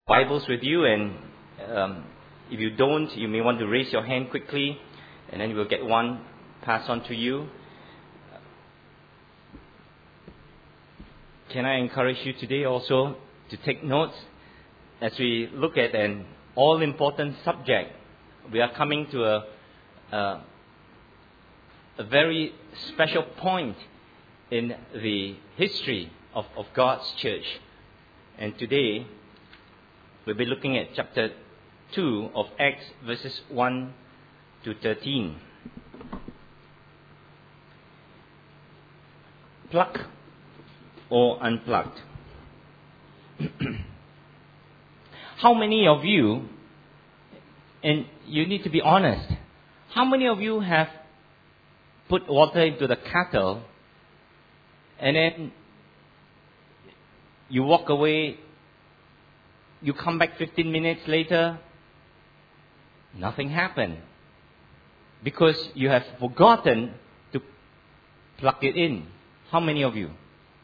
Bibles with you, and if you don't, you may want to raise your hand quickly, and then we'll get one passed on to you. Can I encourage you today also to take notes as we look at an all-important subject? We are coming to a very special point in the history of God's church. And today, we'll be looking at chapter 2 of Acts, verses 1 to 13. Plugged or unplugged? How many of you, and you need to be honest, how many of you have put water into the kettle and then you walk away, you come back 15 minutes later, nothing happened because you have forgotten to plug it in? How many of you?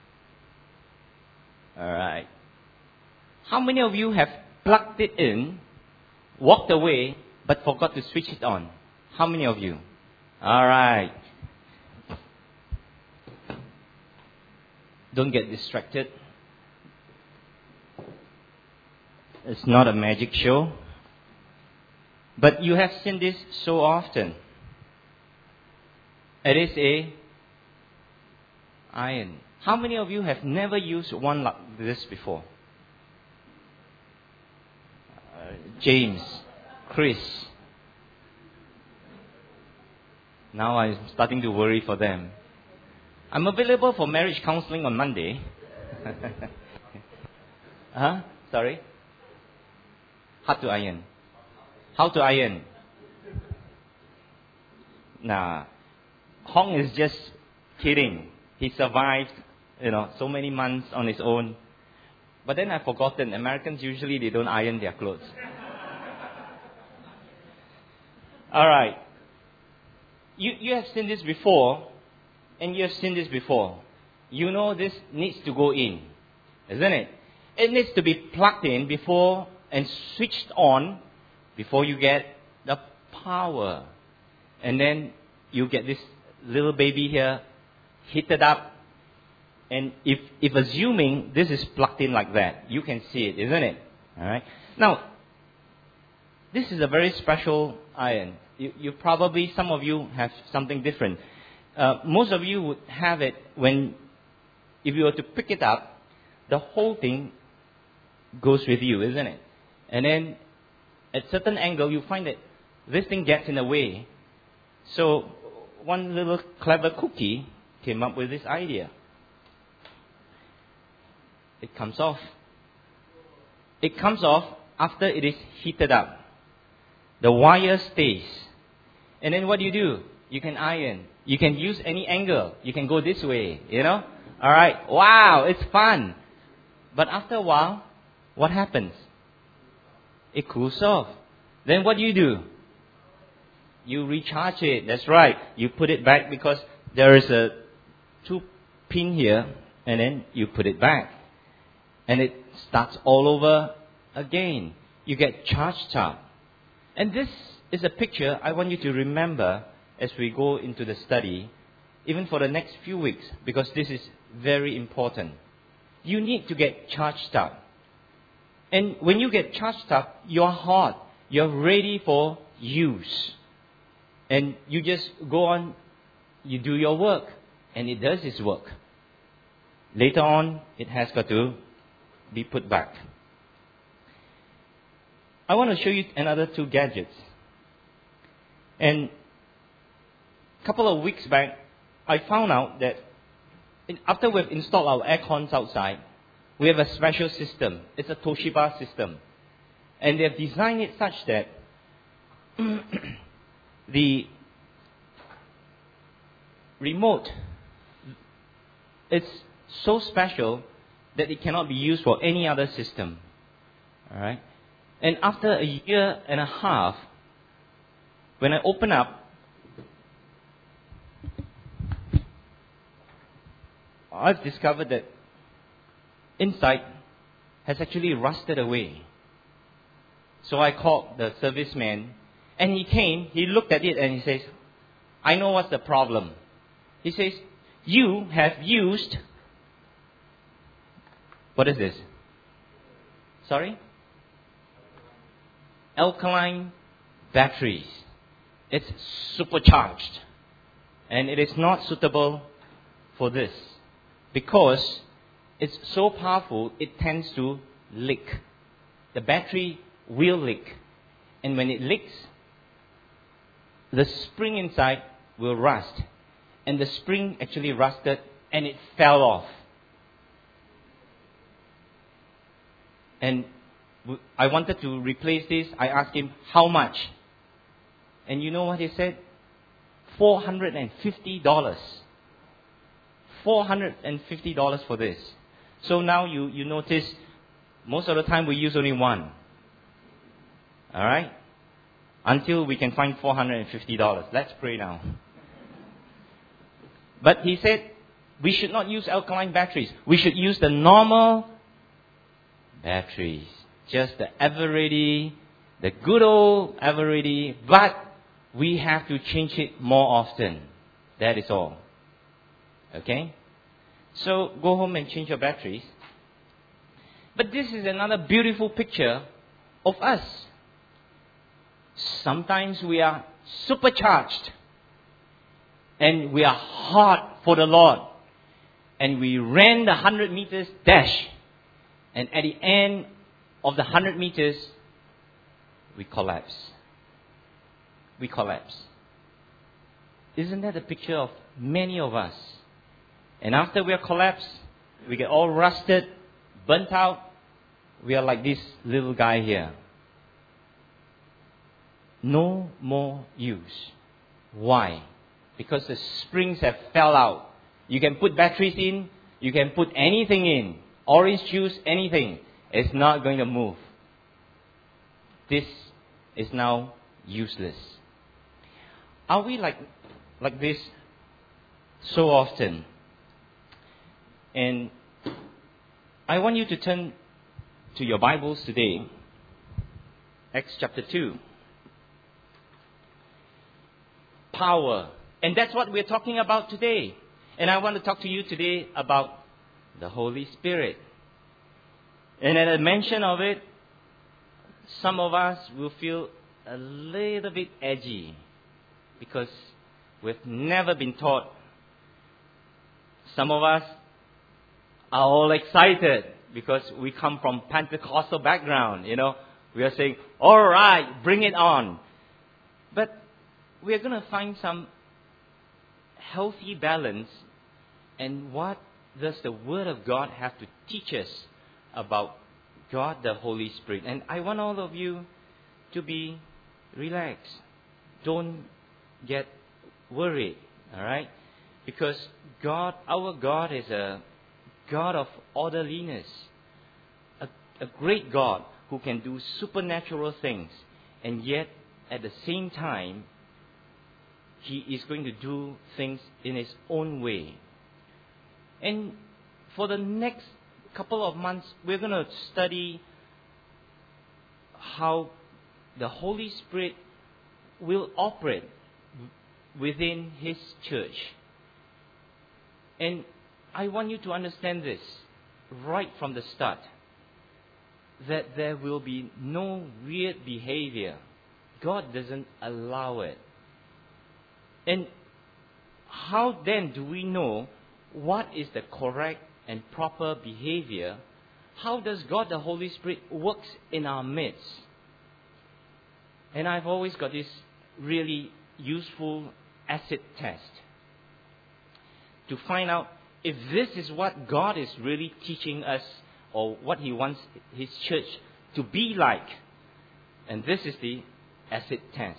Alright. How many of you have plugged it in, walked away, but forgot to switch it on? How many of you? Alright. Don't get distracted. It's not a magic show. But you have seen this so often. It is a iron. How many of you have never used one like this before? James, Chris. Now I'm starting to worry for them. I'm available for marriage counseling on Monday. Sorry? How to iron? How to iron? Nah. Hong is just kidding. He survived, so many months on his own. But then I've forgotten, Americans usually they don't iron their clothes. Alright. You have seen this before, and you have seen this before. You know this needs to go in, isn't it? It needs to be plugged in before and switched on before you get the power. And then you get this little baby here heated up. And if assuming this is plugged in like that, you can see it, isn't it? Alright. Now, this is a very special iron. You probably, some of you have something different. Most of you would have it if you were to pick it up, the whole thing goes with you, isn't it? And then at certain angle, you find that this thing gets in the way. So one little clever cookie came up with this idea. It comes off. It comes off after it is heated up. The wire stays. And then what do? You can iron. You can use any angle. You can go this way, Alright, wow, it's fun. But after a while, what happens? It cools off. Then what do? You recharge it. That's right. You put it back because there is a 2 pin here, and then you put it back. And it starts all over again. You get charged up. And this is a picture I want you to remember as we go into the study, even for the next few weeks, because this is very important. You need to get charged up. And when you get charged up, you're hot. You're ready for use. And you just go on, you do your work. And it does its work. Later on, it has got to be put back. I want to show you another 2 gadgets. And a couple of weeks back, I found out that after we've installed our air cons outside, we have a special system. It's a Toshiba system. And they've designed it such that the remote is so special that it cannot be used for any other system. Alright? And after a year and a half, when I open up, I've discovered that inside has actually rusted away. So I called the serviceman, and he came, he looked at it, and he says, I know what's the problem. He says, you have used, what is this? Sorry? Alkaline batteries. It's supercharged. And it is not suitable for this. Because it's so powerful, it tends to leak. The battery will leak. And when it leaks, the spring inside will rust. And the spring actually rusted and it fell off. And I wanted to replace this. I asked him, how much? And you know what he said? $450. $450 for this. So now you notice, most of the time we use only one. Alright? Until we can find $450. Let's pray now. But he said, we should not use alkaline batteries. We should use the normal batteries. Just the ever-ready, the good old ever-ready. But we have to change it more often. That is all. Okay? So go home and change your batteries. But this is another beautiful picture of us. Sometimes we are supercharged. And we are hot for the Lord. And we ran the 100 meters dash. And at the end of the 100 meters, we collapse. We collapse. Isn't that a picture of many of us? And after we are collapsed, we get all rusted, burnt out. We are like this little guy here. No more use. Why? Because the springs have fell out. You can put batteries in. You can put anything in. Orange juice, anything. It's not going to move. This is now useless. Are we like this so often? And I want you to turn to your Bibles today. Acts chapter 2. Power. And that's what we're talking about today. And I want to talk to you today about the Holy Spirit. And at the mention of it, some of us will feel a little bit edgy because we've never been taught. Some of us are all excited because we come from Pentecostal background, you know. We are saying, all right, bring it on. But we're going to find some healthy balance. And what does the Word of God have to teach us about God the Holy Spirit? And I want all of you to be relaxed. Don't get worried, all right? Because God, our God is a God of orderliness. A great God who can do supernatural things. And yet, at the same time, He is going to do things in His own way. And for the next couple of months, we're going to study how the Holy Spirit will operate within His church. And I want you to understand this right from the start, that there will be no weird behavior. God doesn't allow it. And how then do we know what is the correct and proper behavior? How does God the Holy Spirit works in our midst? And I've always got this really useful acid test to find out if this is what God is really teaching us or what He wants His church to be like. And this is the acid test.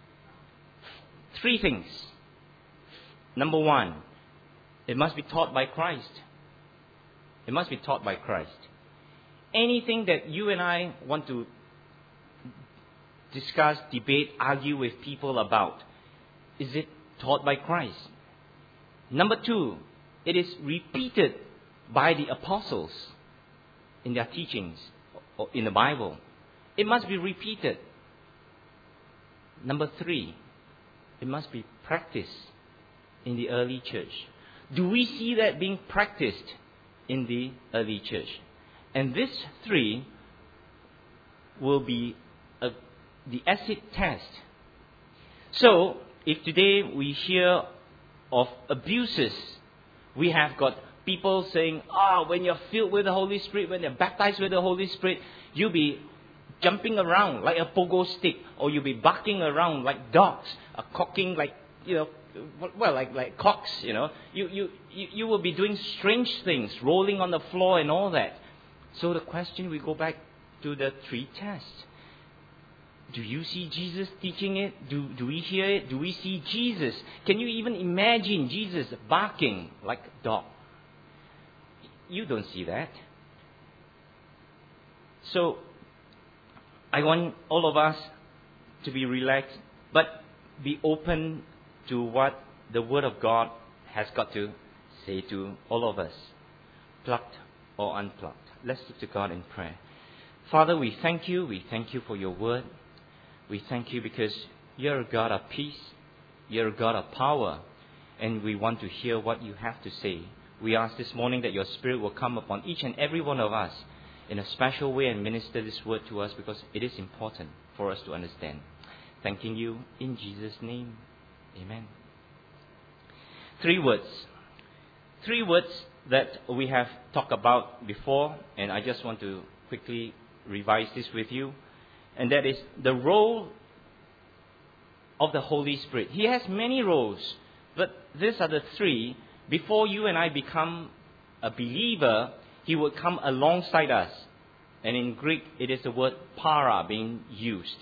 3 things. Number 1, it must be taught by Christ. It must be taught by Christ. Anything that you and I want to discuss, debate, argue with people about, is it taught by Christ? Number 2, it is repeated by the apostles in their teachings or in the Bible. It must be repeated. Number 3, it must be practiced in the early church. Do we see that being practiced in the early church? And these 3 will be the acid test. So, if today we hear of abuses, we have got people saying, when you're filled with the Holy Spirit, when you're baptized with the Holy Spirit, you'll be jumping around like a pogo stick, or you'll be barking around like dogs, cocking like, like cocks, You will be doing strange things, rolling on the floor and all that. So the question, we go back to the 3 tests. Do you see Jesus teaching it? Do we hear it? Do we see Jesus? Can you even imagine Jesus barking like a dog? You don't see that. So, I want all of us to be relaxed, but be open to what the Word of God has got to say to all of us, plucked or unplugged. Let's look to God in prayer. Father, we thank you. We thank you for your Word. We thank you because you're a God of peace. You're a God of power. And we want to hear what you have to say. We ask this morning that your Spirit will come upon each and every one of us in a special way and minister this word to us, because it is important for us to understand. Thanking you in Jesus' name. Amen. 3 words. 3 words that we have talked about before, and I just want to quickly revise this with you. And that is the role of the Holy Spirit. He has many roles, but these are the 3. Before you and I become a believer, He would come alongside us. And in Greek, it is the word para being used.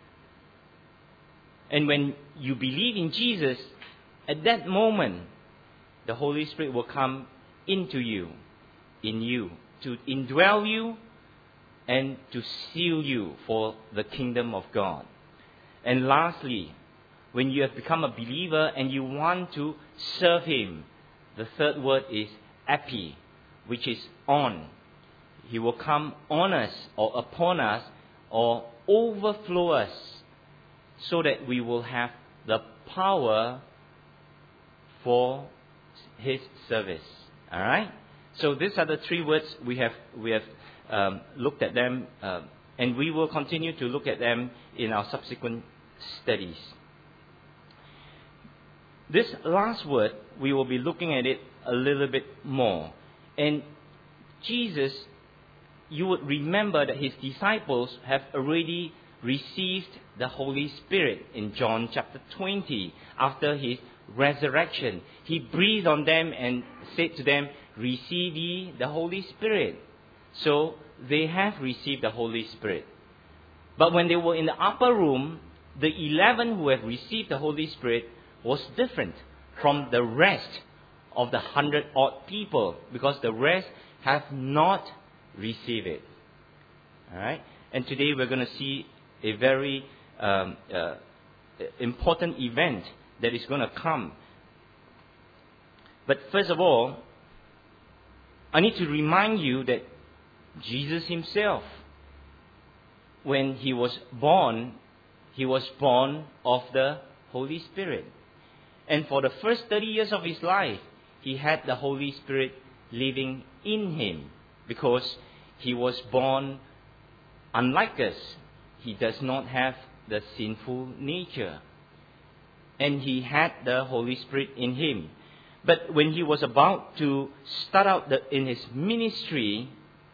And when you believe in Jesus, at that moment, the Holy Spirit will come into you, in you, to indwell you and to seal you for the kingdom of God. And lastly, when you have become a believer and you want to serve Him, the 3rd word is epi, which is on. He will come on us or upon us or overflow us, so that we will have the power for His service. All right? So these are the 3 words we have looked at them, and we will continue to look at them in our subsequent studies. This last word, we will be looking at it a little bit more. And Jesus, you would remember that His disciples have already received the Holy Spirit in John chapter 20. After His resurrection, He breathed on them and said to them, "Receive ye the Holy Spirit." So they have received the Holy Spirit. But when they were in the upper room, the 11 who have received the Holy Spirit was different from the rest of the 100-odd people, because the rest have not received it. All right? And today we're going to see a very important event that is going to come. But first of all, I need to remind you that Jesus Himself, when He was born of the Holy Spirit. And for the first 30 years of His life, He had the Holy Spirit living in Him, because He was born unlike us. He does not have the sinful nature. And He had the Holy Spirit in Him. But when He was about to start out in His ministry,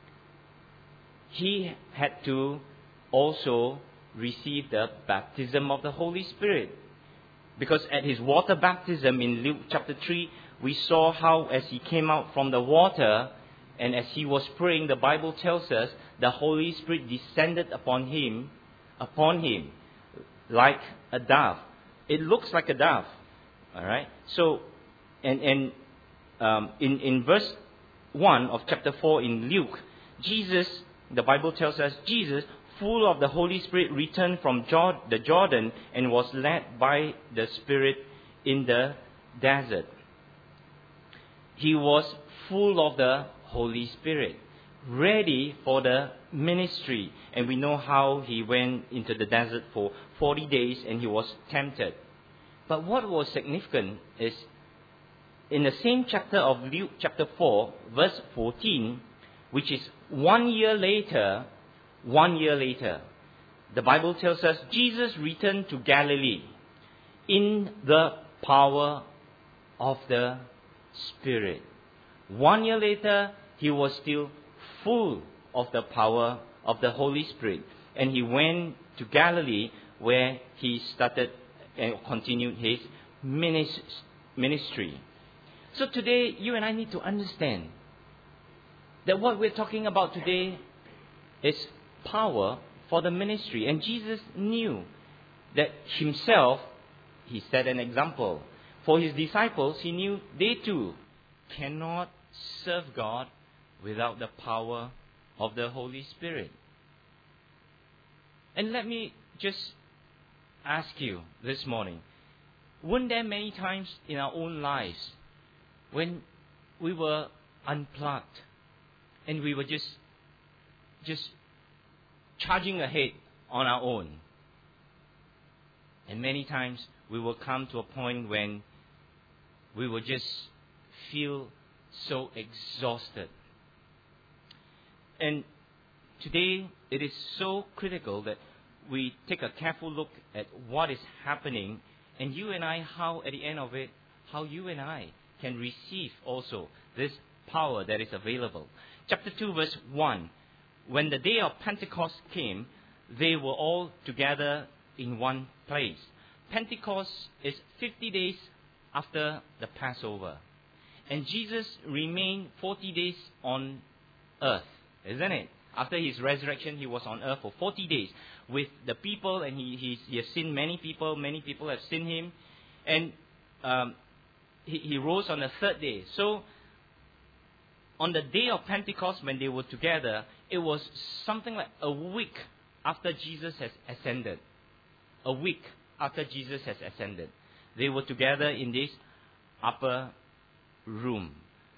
He had to also receive the baptism of the Holy Spirit. Because at His water baptism in Luke chapter 3, we saw how as He came out from the water and as He was praying, the Bible tells us the Holy Spirit descended upon Him like a dove. It looks like a dove. All right. So, in verse 1 of chapter 4 in Luke, Jesus, the Bible tells us, Jesus, full of the Holy Spirit, returned from the Jordan and was led by the Spirit in the desert. He was full of the Holy Spirit. ready for the ministry. And we know how he went into the desert for 40 days and he was tempted. But what was significant is in the same chapter of Luke chapter 4, verse 14, which is 1 year later, the Bible tells us Jesus returned to Galilee in the power of the Spirit. 1 year later, he was still full of the power of the Holy Spirit. And he went to Galilee where he started and continued his ministry. So today, you and I need to understand that what we're talking about today is power for the ministry. And Jesus knew that himself, he set an example. For his disciples, he knew they too cannot serve God without the power of the Holy Spirit. And let me just ask you this morning, weren't there many times in our own lives when we were unplugged and we were just charging ahead on our own? And many times we will come to a point when we will just feel so exhausted. And today it is so critical that we take a careful look at what is happening, and you and I, how at the end of it, how you and I can receive also this power that is available. Chapter 2 verse 1. When the day of Pentecost came, they were all together in one place. Pentecost is 50 days after the Passover. And Jesus remained 40 days on earth, isn't it? After his resurrection, he was on earth for 40 days with the people, and he has seen many people. Many people have seen him. And he rose on the third day. So, on the day of Pentecost, when they were together, it was something like a week after Jesus has ascended. A week after Jesus has ascended. They were together in this upper room.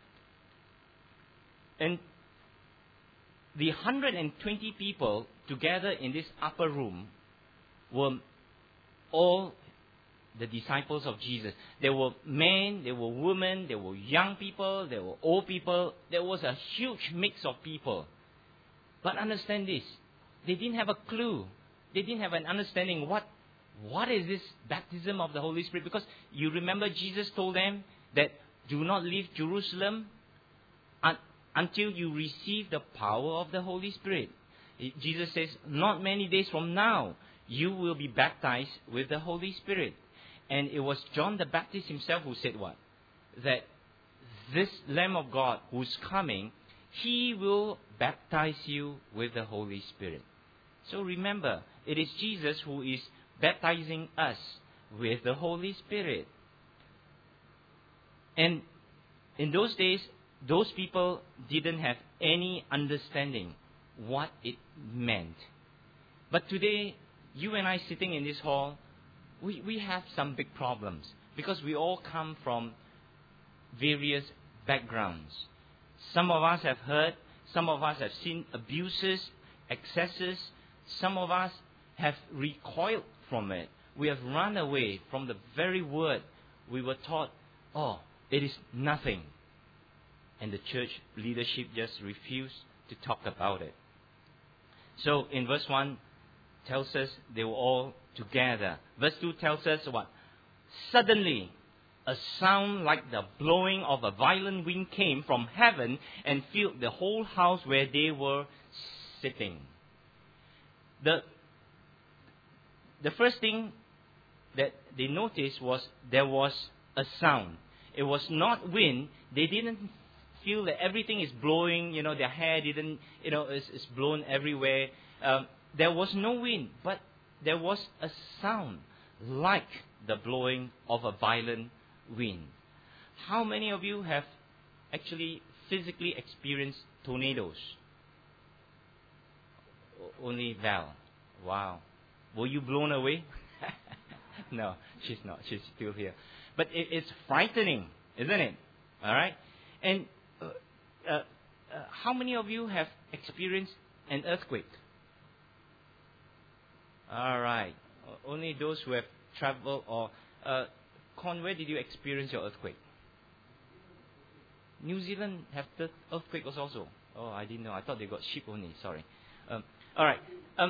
And the 120 people together in this upper room were all the disciples of Jesus. There were men, there were women, there were young people, there were old people. There was a huge mix of people. But understand this, they didn't have a clue. They didn't have an understanding what is this baptism of the Holy Spirit. Because you remember Jesus told them that do not leave Jerusalem until you receive the power of the Holy Spirit. Jesus says, not many days from now, you will be baptized with the Holy Spirit. And it was John the Baptist himself who said what? That this Lamb of God who's coming, he will baptize you with the Holy Spirit. So remember, it is Jesus who is baptizing us with the Holy Spirit. And in those days, those people didn't have any understanding what it meant. But today, you and I sitting in this hall, we have some big problems because we all come from various backgrounds. Some of us have heard, some of us have seen abuses, excesses. Some of us have recoiled from it. We have run away from the very word we were taught, oh, it is nothing. And the church leadership just refused to talk about it. So in verse 1 tells us they were all together. Verse 2 tells us what? Suddenly, a sound like the blowing of a violent wind came from heaven and filled the whole house where they were sitting. The first thing that they noticed was there was a sound. It was not wind. They didn't feel that everything is blowing, their hair didn't, is blown everywhere. There was no wind, but there was a sound like the blowing of a violent wind. How many of you have actually physically experienced tornadoes? Only Val. Wow. Were you blown away? No, she's not. She's still here. But it's frightening, isn't it? All right? And how many of you have experienced an earthquake? All right. Only those who have traveled or... Con, where did you experience your earthquake? New Zealand have the earthquake also. Oh, I didn't know. I thought they got sheep only. Sorry. All right.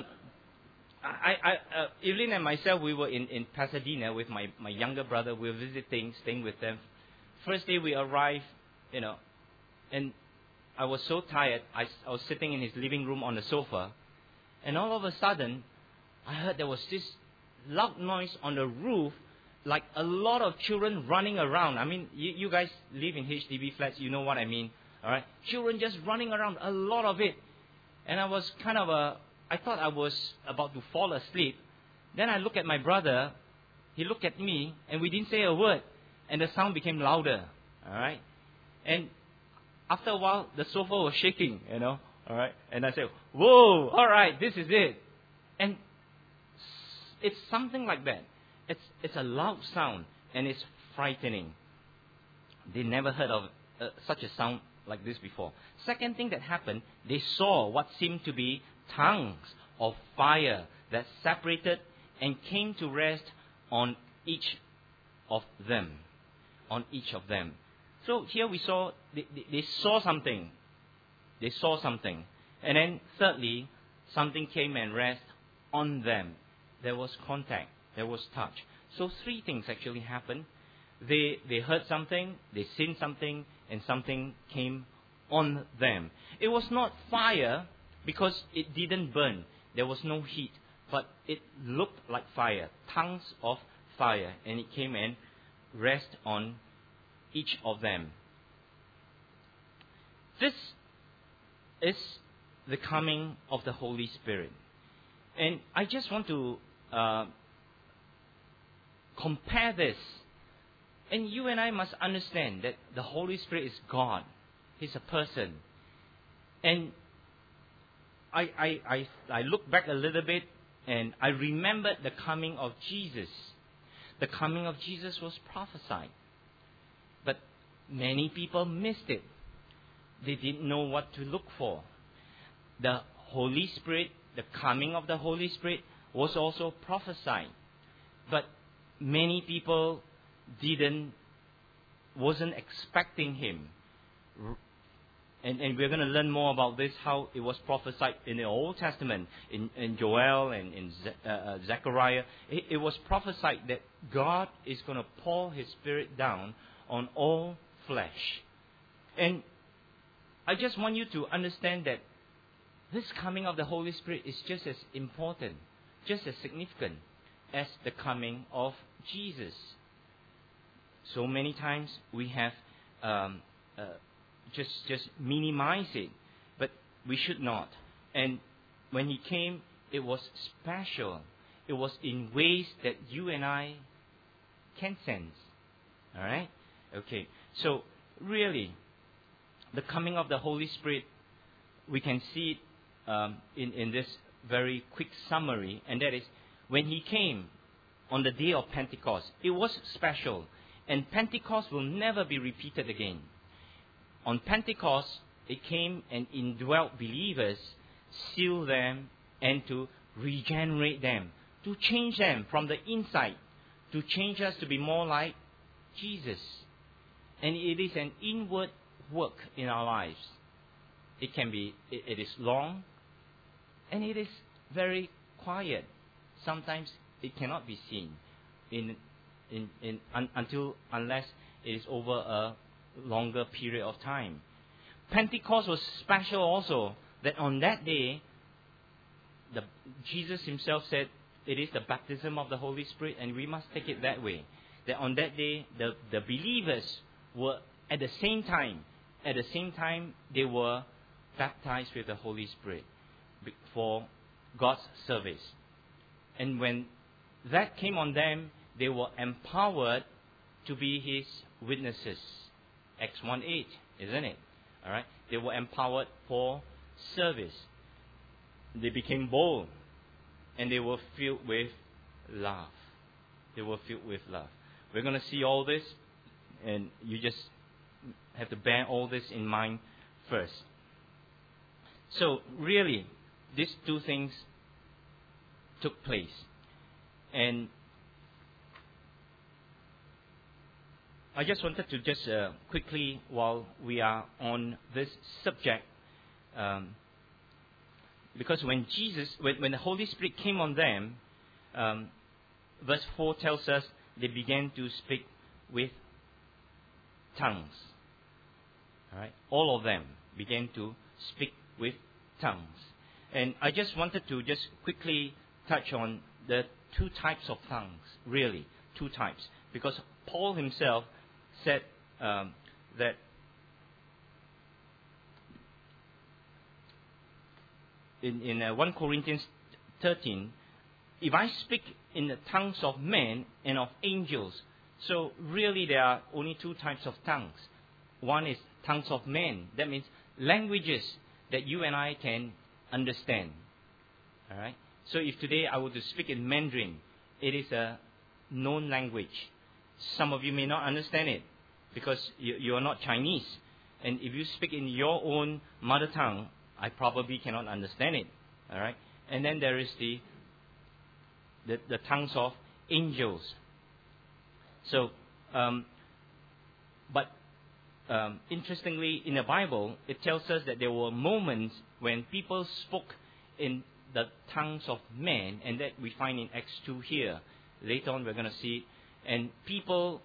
Evelyn and myself, we were in Pasadena with my younger brother. We were visiting, staying with them. First day we arrived, and I was so tired. I was sitting in his living room on the sofa, and all of a sudden, I heard there was this loud noise on the roof, like a lot of children running around. I mean, you guys live in HDB flats, you know what I mean. All right, children just running around, a lot of it. And I was I thought I was about to fall asleep. Then I looked at my brother. He looked at me, and we didn't say a word. And the sound became louder. All right, and after a while, the sofa was shaking. All right, and I said, "Whoa! All right, this is it." And it's something like that. It's a loud sound, and it's frightening. They never heard of such a sound like this before. Second thing that happened, they saw what seemed to be tongues of fire that separated and came to rest on each of them. On each of them. So here we saw, they saw something. They saw something. And then thirdly, something came and rest on them. There was contact. There was touch. So three things actually happened. They heard something, they seen something, and something came on them. It was not fire because it didn't burn. There was no heat. But it looked like fire. Tongues of fire. And it came and rest on each of them. This is the coming of the Holy Spirit. And I just want to compare this. And you and I must understand that the Holy Spirit is God. He's a person. And I look back a little bit and I remembered the coming of Jesus. The coming of Jesus was prophesied. But many people missed it. They didn't know what to look for. The Holy Spirit, the coming of the Holy Spirit was also prophesied. But many people wasn't expecting Him. And we're going to learn more about this, how it was prophesied in the Old Testament, in Joel and in Zechariah. It was prophesied that God is going to pour His Spirit down on all flesh. And I just want you to understand that this coming of the Holy Spirit is just as important, just as significant as the coming of Jesus. So many times we have just minimize it, but we should not. And when He came, it was special. It was in ways that you and I can sense. All right? Okay. So really, the coming of the Holy Spirit, we can see it in this very quick summary, and that is when He came on the day of Pentecost. It was special, and Pentecost will never be repeated again. On Pentecost, it came and indwelt believers, sealed them, and to regenerate them, to change them from the inside, to change us to be more like Jesus. And it is an inward work in our lives. It is long, and it is very quiet. Sometimes it cannot be seen unless it is over a longer period of time. Pentecost was special also, that on that day, Jesus Himself said it is the baptism of the Holy Spirit, and we must take it that way. That on that day, the believers were at the same time they were baptized with the Holy Spirit for God's service. And when that came on them, they were empowered to be His witnesses. Acts 1:8, isn't it? All right. They were empowered for service. They became bold, and they were filled with love. They were filled with love. We're going to see all this, and you just have to bear all this in mind first. So really, these two things took place. And I just wanted to just quickly, while we are on this subject, because when the Holy Spirit came on them, verse 4 tells us they began to speak with tongues. All right, all of them began to speak with tongues. And I just wanted to just quickly touch on the two types of tongues, really, two types. Because Paul himself said that in 1 Corinthians 13, if I speak in the tongues of men and of angels, so really there are only two types of tongues. One is tongues of men. That means languages that you and I can understand. All right. So if today I were to speak in Mandarin, it is a known language. Some of you may not understand it because you are not Chinese. And if you speak in your own mother tongue, I probably cannot understand it. All right. And then there is the tongues of angels. So, interestingly, in the Bible, it tells us that there were moments when people spoke in the tongues of men, and that we find in Acts 2 here. Later on, we're going to see it. And people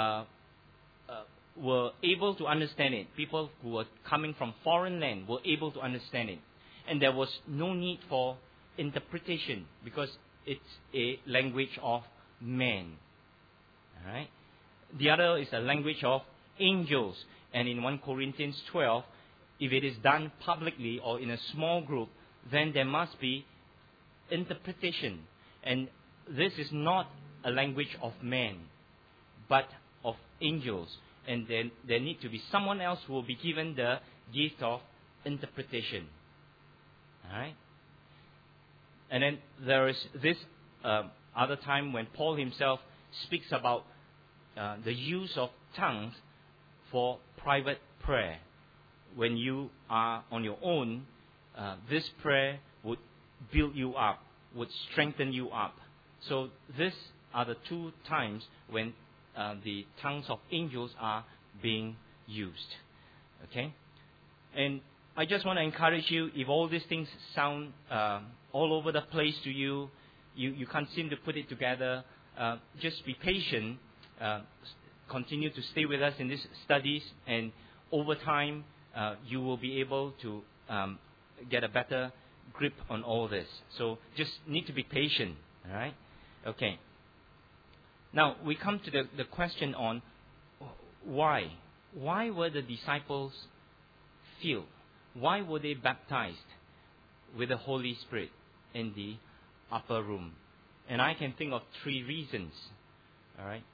were able to understand it. People who were coming from foreign land were able to understand it. And there was no need for interpretation because it's a language of men. All right. The other is a language of angels. And in 1 Corinthians 12, if it is done publicly or in a small group, then there must be interpretation. And this is not a language of men, but of angels. And then there need to be someone else who will be given the gift of interpretation. All right. And then there is this other time when Paul himself speaks about the use of tongues for private prayer. When you are on your own, this prayer would build you up, would strengthen you up. So these are the two times when the tongues of angels are being used. Okay? And I just want to encourage you, if all these things sound all over the place to you, you can't seem to put it together, just be patient. Continue to stay with us in these studies, and over time, you will be able to get a better grip on all this. So just need to be patient. All right? Okay. Now, we come to the question on why. Why were the disciples filled? Why were they baptized with the Holy Spirit in the upper room? And I can think of three reasons. All right.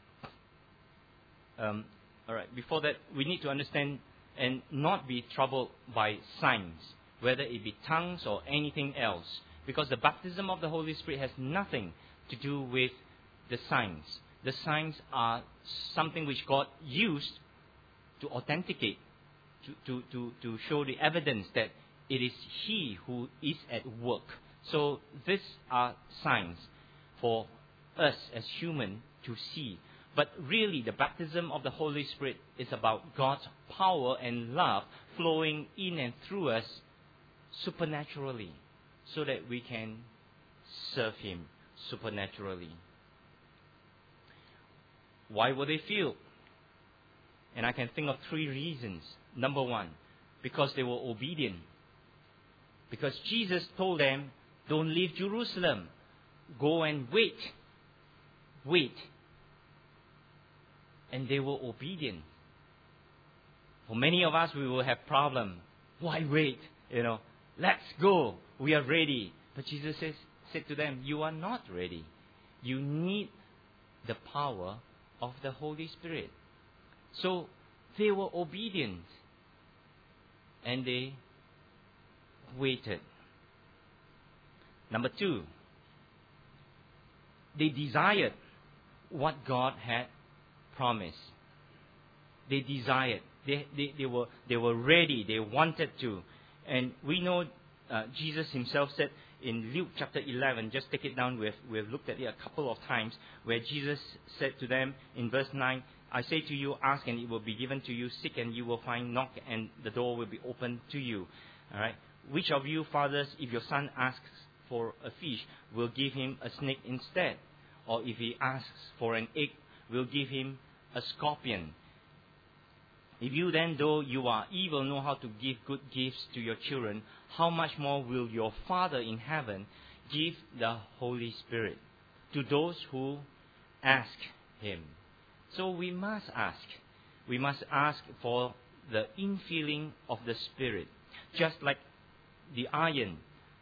All right. Before that, we need to understand and not be troubled by signs, whether it be tongues or anything else, because the baptism of the Holy Spirit has nothing to do with the signs. The signs are something which God used to authenticate, to show the evidence that it is He who is at work. So these are signs for us as human to see. But really, the baptism of the Holy Spirit is about God's power and love flowing in and through us supernaturally, so that we can serve Him supernaturally. Why were they filled? And I can think of three reasons. Number one, because they were obedient. Because Jesus told them, don't leave Jerusalem. Go and wait. Wait. And they were obedient. For many of us, we will have problem. Why wait? Let's go. We are ready. But Jesus said to them, you are not ready. You need the power of the Holy Spirit. So they were obedient. And they waited. Number two, they desired what God had promised. They desired. They were ready. They wanted to. And we know Jesus himself said in Luke chapter 11, just take it down, we've looked at it a couple of times, where Jesus said to them in verse 9, I say to you, ask and it will be given to you, seek and you will find, knock and the door will be opened to you. All right. Which of you fathers, if your son asks for a fish, will give him a snake instead? Or if he asks for an egg, will give him a scorpion? If you then, though you are evil, know how to give good gifts to your children, how much more will your Father in heaven give the Holy Spirit to those who ask him? So we must ask. We must ask for the infilling of the Spirit. Just like the iron,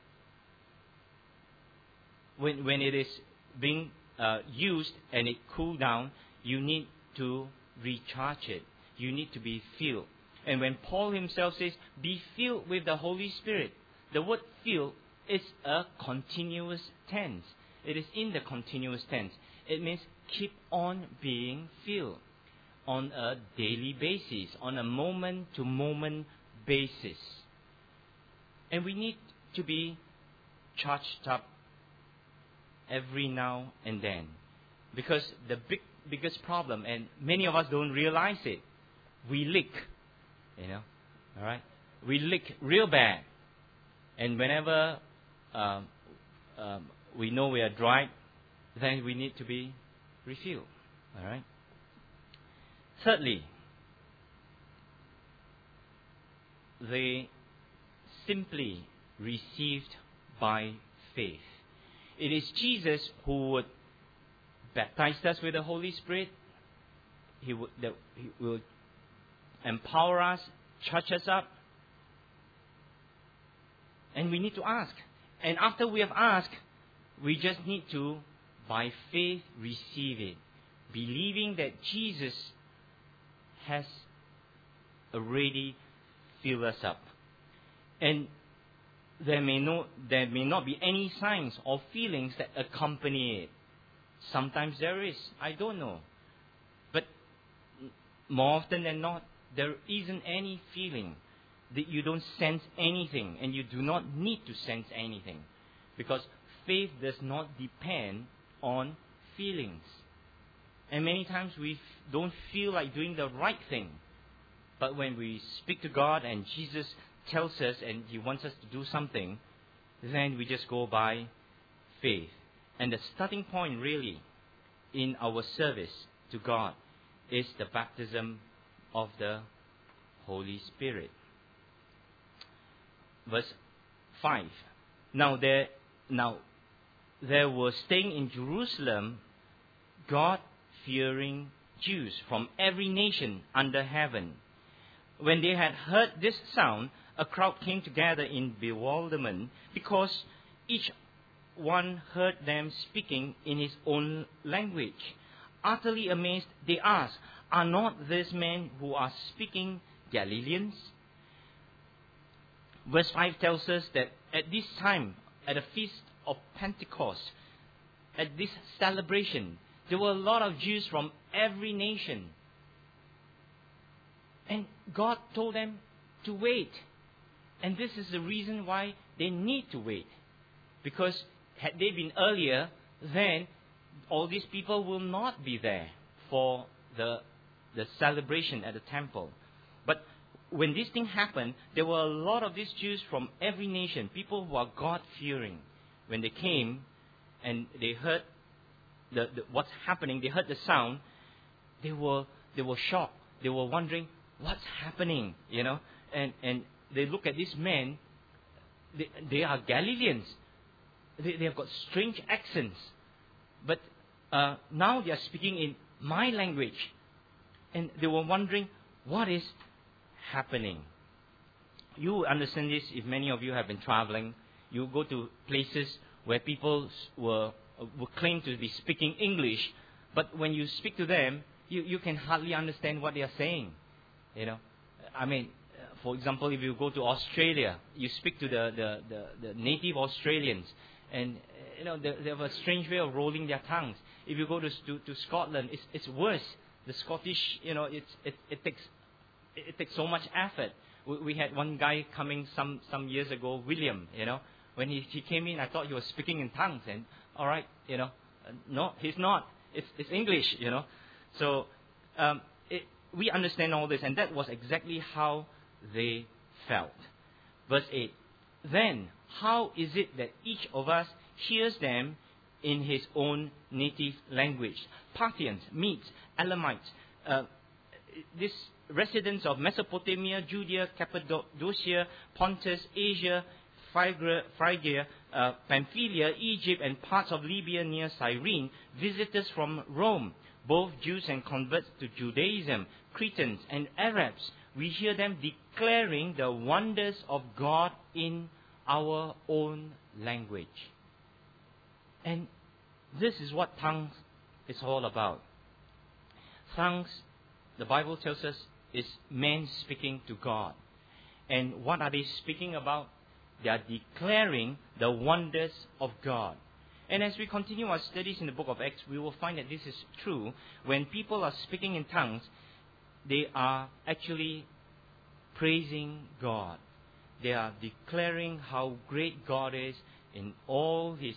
when it is being used and it cool down, you need to recharge it. You need to be filled. And when Paul himself says, be filled with the Holy Spirit, the word filled is a continuous tense. It is in the continuous tense. It means keep on being filled on a daily basis, on a moment-to-moment basis. And we need to be charged up every now and then. Because the biggest problem, and many of us don't realize it, we leak, all right? We leak real bad. And whenever we know we are dry, then we need to be refilled, all right? Thirdly, they simply received by faith. It is Jesus who would baptize us with the Holy Spirit. He will empower us, charge us up. And we need to ask. And after we have asked, we just need to, by faith, receive it. Believing that Jesus has already filled us up. And there may not be any signs or feelings that accompany it. Sometimes there is. I don't know. But more often than not, there isn't any feeling. That you don't sense anything, and you do not need to sense anything. Because faith does not depend on feelings. And many times we don't feel like doing the right thing. But when we speak to God and Jesus tells us and He wants us to do something, then we just go by faith. And the starting point really in our service to God is the baptism of the Holy Spirit. Verse 5. Now there were staying in Jerusalem God-fearing Jews from every nation under heaven. When they had heard this sound, a crowd came together in bewilderment, because each one heard them speaking in his own language. Utterly amazed, they asked, are not these men who are speaking Galileans? Verse 5 tells us that at this time, at the feast of Pentecost, at this celebration, there were a lot of Jews from every nation. And God told them to wait. And this is the reason why they need to wait. Because had they been earlier, then all these people will not be there for the celebration at the temple. But when this thing happened, there were a lot of these Jews from every nation, people who are God-fearing. When they came and they heard what's happening, they heard the sound, they were shocked. They were wondering, what's happening? And they look at these men, they are Galileans. They have got strange accents. But now they are speaking in my language. And they were wondering, what is happening? You understand this if many of you have been traveling. You go to places where people will claim to be speaking English, but when you speak to them, you can hardly understand what they are saying. For example, if you go to Australia, you speak to the native Australians, and they have a strange way of rolling their tongues. If you go to Scotland, it's worse. The Scottish, it takes so much effort. We had one guy coming some years ago, William, When he came in, I thought he was speaking in tongues. And, all right, no, he's not. It's English, So we understand all this. And that was exactly how they felt. Verse 8. Then, how is it that each of us hears them in his own native language? Parthians, Medes, Elamites, this residents of Mesopotamia, Judea, Cappadocia, Pontus, Asia, Phrygia, Pamphylia, Egypt, and parts of Libya near Cyrene, visitors from Rome, both Jews and converts to Judaism, Cretans and Arabs. We hear them declaring the wonders of God in our own language. And this is what tongues is all about. Tongues, the Bible tells us, is men speaking to God. And what are they speaking about? They are declaring the wonders of God. And as we continue our studies in the book of Acts, we will find that this is true. When people are speaking in tongues, they are actually praising God. They are declaring how great God is in all His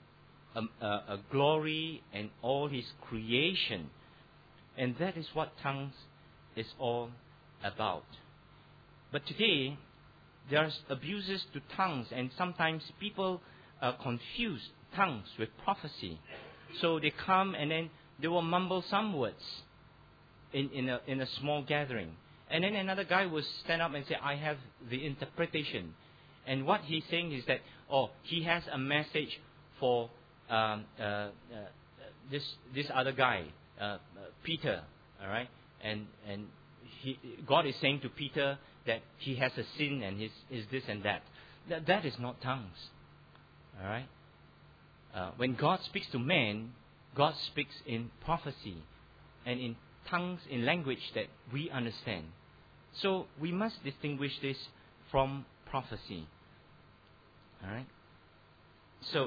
glory and all His creation. And that is what tongues is all about. But today, there's abuses to tongues, and sometimes people confuse tongues with prophecy. So they come and then they will mumble some words in a small gathering. And then another guy will stand up and say, I have the interpretation. And what he's saying is that, he has a message for this other guy, Peter, all right? And God is saying to Peter that he has a sin and is this and that. That is not tongues, all right? When God speaks to man, God speaks in prophecy and in tongues, in language that we understand. So we must distinguish this from prophecy. All right? So,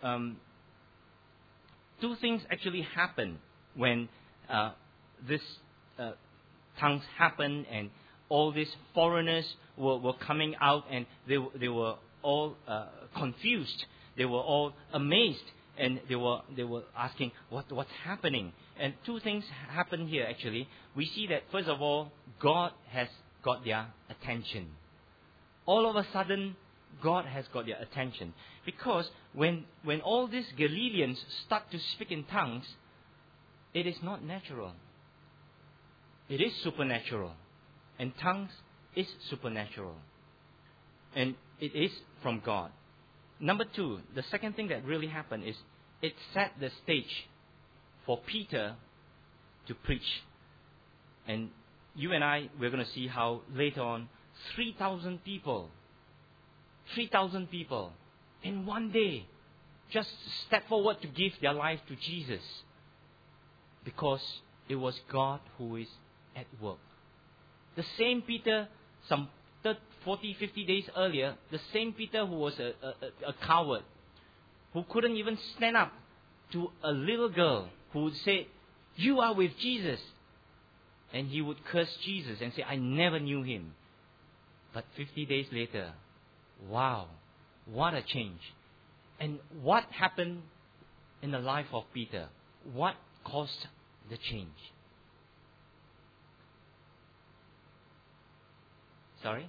two things actually happen when this tongues happen, and all these foreigners were coming out, and they were all confused. They were all amazed, and they were asking what's happening. And two things happen here actually. We see that first of all, God has got their attention. All of a sudden, God has got their attention, because when all these Galileans start to speak in tongues, it is not natural. It is supernatural, and tongues is supernatural, and it is from God. Number two, the second thing that really happened is it set the stage for Peter to preach. And you and I, we're going to see how later on 3,000 people in one day just step forward to give their life to Jesus, because it was God who is at work. The same Peter, some 40, 50 days earlier, the same Peter who was a coward, who couldn't even stand up to a little girl who would say, "You are with Jesus." And he would curse Jesus and say, "I never knew him." But 50 days later, wow, what a change. And what happened in the life of Peter? What caused the change? Sorry?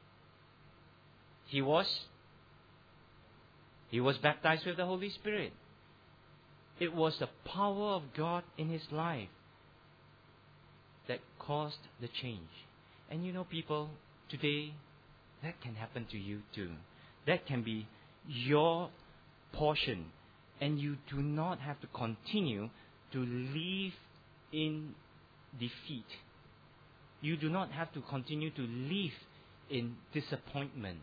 He was baptized with the Holy Spirit. It was the power of God in his life that caused the change. And you know, people, today, that can happen to you too. That can be your portion. And you do not have to continue to live in defeat. You do not have to continue to live in disappointment.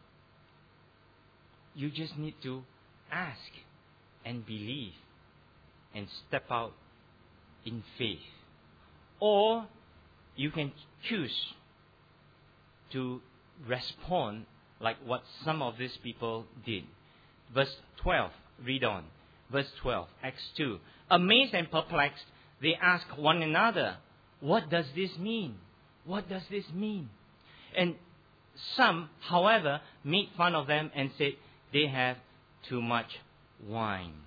You just need to ask and believe and step out in faith. Or you can choose to respond like what some of these people did. Verse 12, read on. Verse 12, Acts 2. Amazed and perplexed, they asked one another, "What does this mean? What does this mean?" And Some, however, made fun of them and said they have too much wine.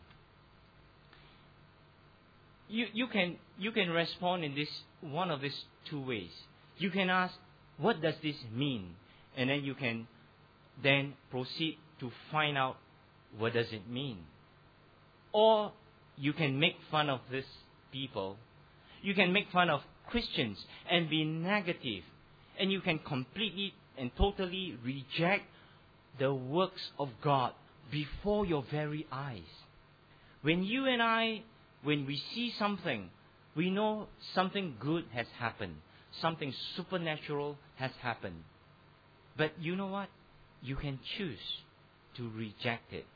You can respond in this one of these two ways. You can ask, what does this mean? And then you can then proceed to find out what does it mean. Or you can make fun of these people. You can make fun of Christians and be negative. And you can completely and totally reject the works of God before your very eyes. When you and I, when we see something, we know something good has happened. Something supernatural has happened. But you know what? You can choose to reject it.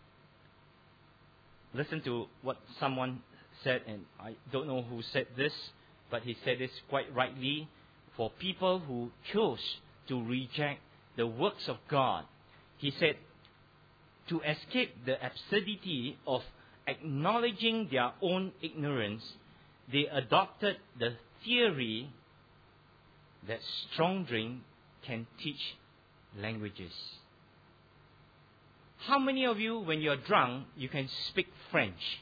Listen to what someone said, and I don't know who said this, but he said this quite rightly. For people who chose to reject the works of God, he said, to escape the absurdity of acknowledging their own ignorance, they adopted the theory that strong drink can teach languages. How many of you, when you're drunk, you can speak French?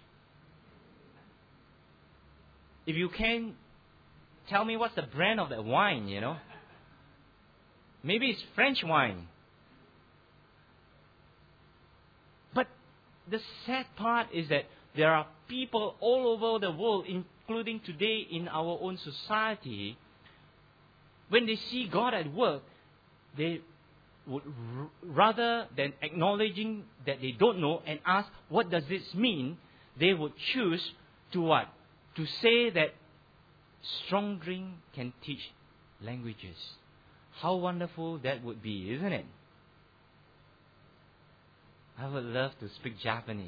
If you can, tell me what's the brand of that wine, Maybe it's French wine. But the sad part is that there are people all over the world, including today in our own society, when they see God at work, they would rather than acknowledging that they don't know and ask, what does this mean? They would choose to what? To say that strong drink can teach languages. How wonderful that would be, isn't it? I would love to speak Japanese.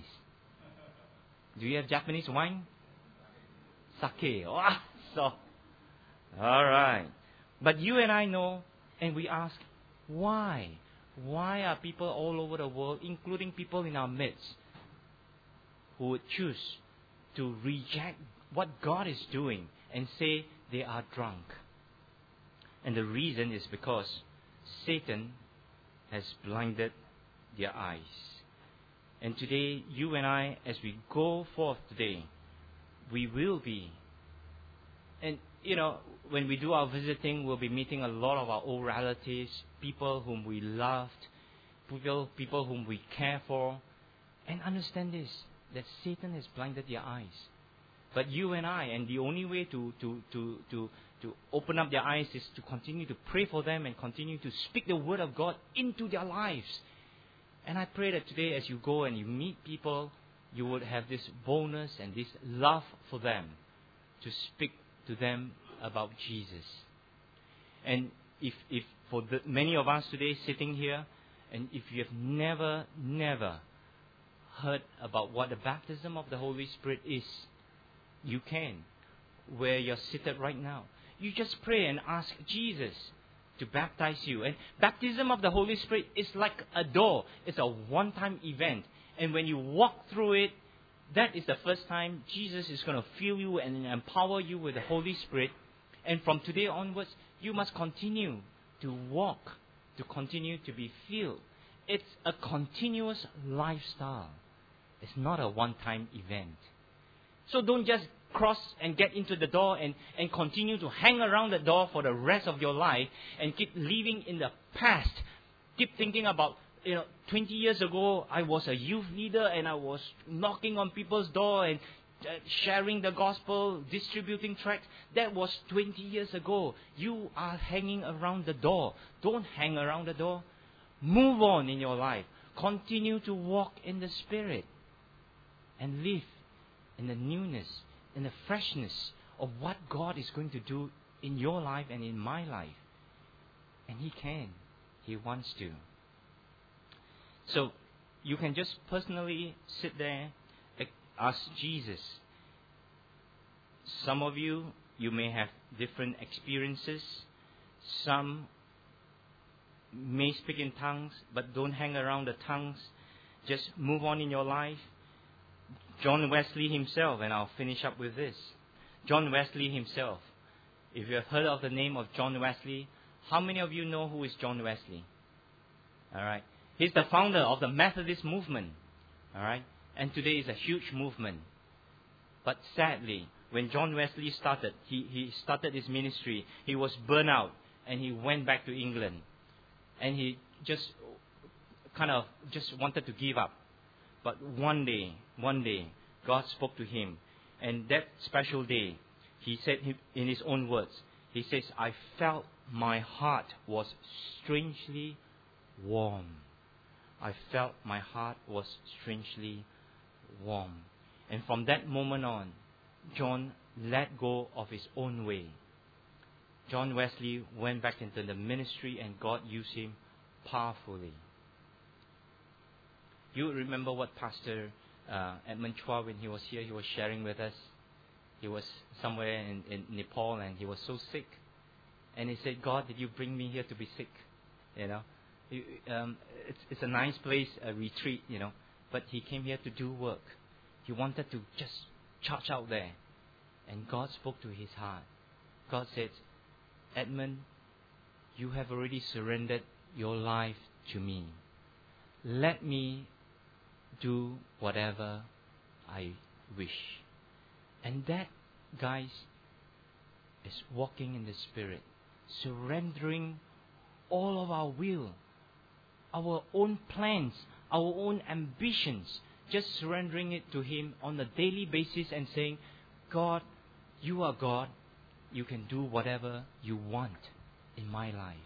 Do you have Japanese wine? Sake. Oh, so. Alright. But you and I know, and we ask, why? Why are people all over the world, including people in our midst, who would choose to reject what God is doing and say they are drunk? And the reason is because Satan has blinded their eyes. And today, you and I, as we go forth today, we will be. And, when we do our visiting, we'll be meeting a lot of our old relatives, people whom we loved, people whom we care for. And understand this, that Satan has blinded their eyes. But you and I, and the only way to open up their eyes is to continue to pray for them and continue to speak the word of God into their lives. And I pray that today as you go and you meet people, you would have this boldness and this love for them to speak to them about Jesus. And if for many of us today sitting here, and if you have never heard about what the baptism of the Holy Spirit is, you can, where you're seated right now. You just pray and ask Jesus to baptize you. And baptism of the Holy Spirit is like a door. It's a one-time event. And when you walk through it, that is the first time Jesus is going to fill you and empower you with the Holy Spirit. And from today onwards, you must continue to walk, to continue to be filled. It's a continuous lifestyle. It's not a one-time event. So don't just cross and get into the door and continue to hang around the door for the rest of your life and keep living in the past. Keep thinking about, 20 years ago, I was a youth leader and I was knocking on people's door and sharing the gospel, distributing tracts. That was 20 years ago. You are hanging around the door. Don't hang around the door. Move on in your life. Continue to walk in the Spirit and live in the newness, in the freshness of what God is going to do in your life and in my life. And He can. He wants to. So, you can just personally sit there, ask Jesus. Some of you may have different experiences. Some may speak in tongues, but don't hang around the tongues. Just move on in your life. John Wesley himself, and I'll finish up with this. John Wesley himself. If you have heard of the name of John Wesley, How many of you know who is John Wesley? All right. He's the founder of the Methodist movement. All right. And today is a huge movement. But sadly, when John Wesley started, he started his ministry. He was burned out and he went back to England. And he just wanted to give up. But one day, God spoke to him. And that special day, he said in his own words, he says, I felt my heart was strangely warm. I felt my heart was strangely warm. And from that moment on, John let go of his own way. John Wesley went back into the ministry and God used him powerfully. You remember what Pastor Edmund Chua, when he was here, he was sharing with us. He was somewhere in Nepal and he was so sick. And he said, God, did you bring me here to be sick? You know, it's a nice place, a retreat, you know. But he came here to do work. He wanted to just charge out there. And God spoke to his heart. God said, Edmund, you have already surrendered your life to me. Let me do whatever I wish. And that, guys, is walking in the Spirit. Surrendering all of our will, our own plans, our own ambitions. Just surrendering it to Him on a daily basis and saying, God, you are God. You can do whatever you want in my life.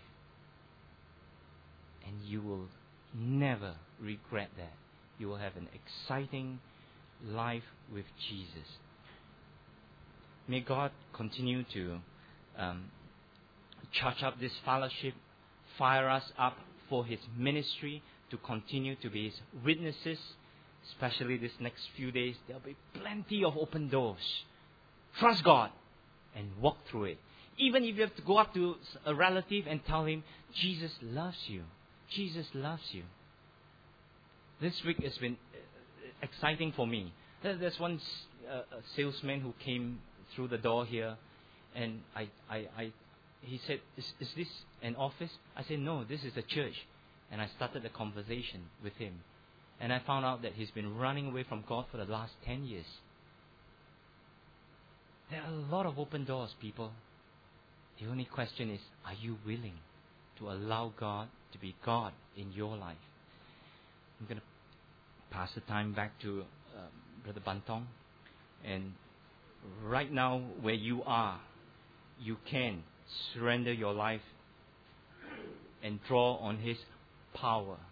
And you will never regret that. You will have an exciting life with Jesus. May God continue to charge up this fellowship, fire us up for His ministry, to continue to be His witnesses, especially this next few days. There will be plenty of open doors. Trust God and walk through it. Even if you have to go up to a relative and tell him, Jesus loves you. Jesus loves you. This week has been exciting for me. There's one salesman who came through the door here, and he said, is this an office? I said, no, this is a church. And I started a conversation with him. And I found out that he's been running away from God for the last 10 years. There are a lot of open doors, people. The only question is, are you willing to allow God to be God in your life? I'm going to pass the time back to Brother Bantong. And right now, where you are, you can surrender your life and draw on His power.